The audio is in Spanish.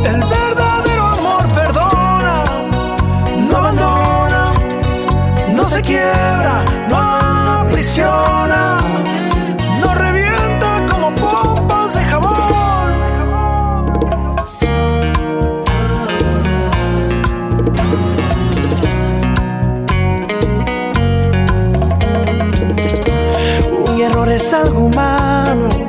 El verdadero amor perdona, no abandona, no se quiebra, no aprisiona, no revienta como pompas de jabón. Un error es algo humano,